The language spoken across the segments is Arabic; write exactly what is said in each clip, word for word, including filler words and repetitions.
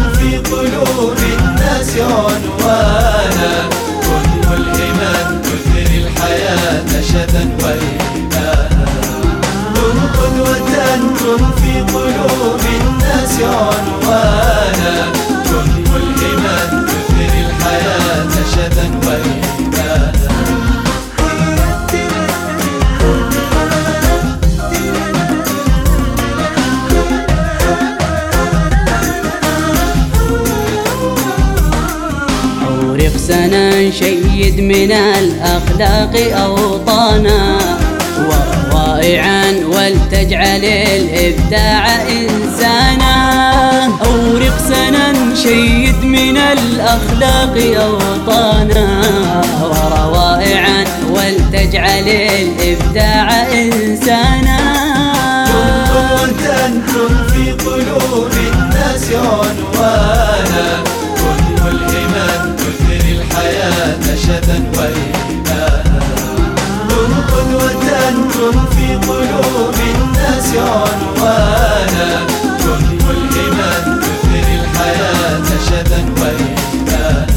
في قلوب الناس عنوانا، كن ملهما تثري الحياة نشدا وإيمانا. كن قدوة كن في قلوب الناس عنوانا، كن ملهما تثري الحياة نشدا وإيمانا. أورق سنا شيد من الأخلاق أوطانا، وروائعا ولتجعل الإبداع إنسانا. أورق سنا شيد من الأخلاق أوطانا، وروائعا ولتجعل الإبداع إنسانا. كن كن في قلوب الناس عنوانا، كن ملهما تثري الحياة نشدا وإيمانا. كن قدوة كن في قلوب الناس عنوانا، كن ملهما تثري الحياة نشدا وإيمانا.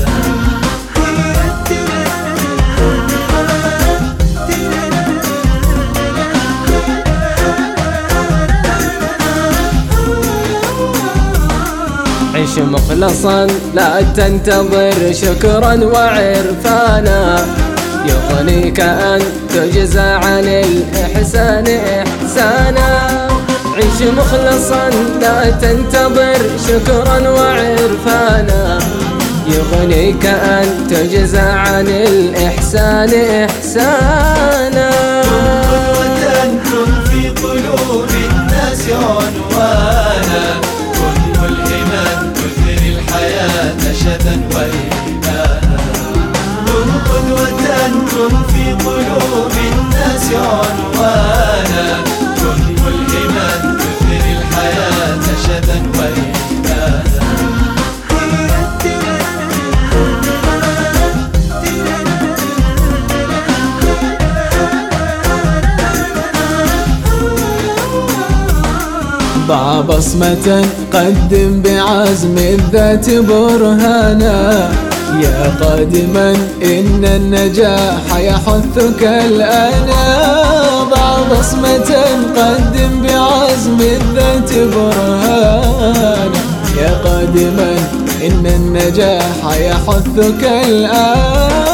عيش مخلصا لا تنتظر شكرا وعرفانا، يغنيك أن تجزى عن الإحسان إحسانا. عيش مخلصا لا تنتظر شكرا وعرفانا، يغنيك أن تجزى عن الإحسان إحسانا. كن في قلوب الناس عنوانا، كن ملهما تثري الحياة نشدا وإيمانا. كن قدوة كن في قلوب الناس عنوانا، كن ملهما تثري الحياة نشدا وإيمانا. ضع بصمة قدم بعزم الذات برهانا، يا قادما إن النجاح يحثك الآن. ضع بصمة قدم بعزم الذات برهانا، يا قادما إن النجاح يحثك الآن.